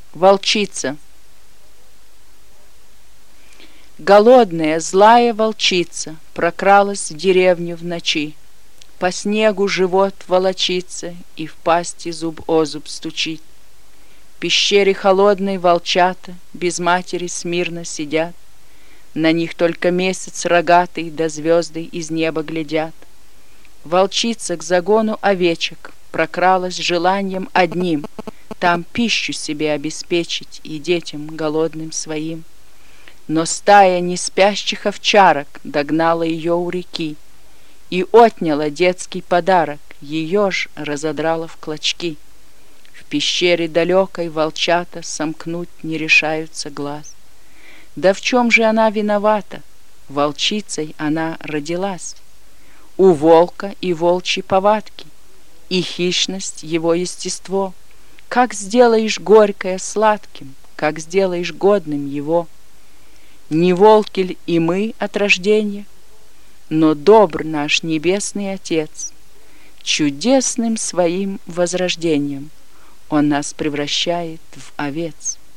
Волчица. Голодная, злая волчица прокралась в деревню в ночи. По снегу живот волочится и в пасти зуб о зуб стучит. В пещере холодной волчата без матери смирно сидят. На них только месяц рогатый да звезды из неба глядят. Волчица к загону овечек прокралась желанием одним — там пищу себе обеспечить и детям голодным своим. Но стая неспящих овчарок догнала ее у реки и отняла детский подарок, ее ж разодрала в клочки. В пещере далекой волчата сомкнуть не решаются глаз. Да в чем же она виновата? Волчицей она родилась. У волка и волчьи повадки, и хищность его естество. Как сделаешь горькое сладким, как сделаешь годным его? Не волки ль и мы от рождения? Но добр наш небесный Отец, чудесным своим возрождением Он нас превращает в овец.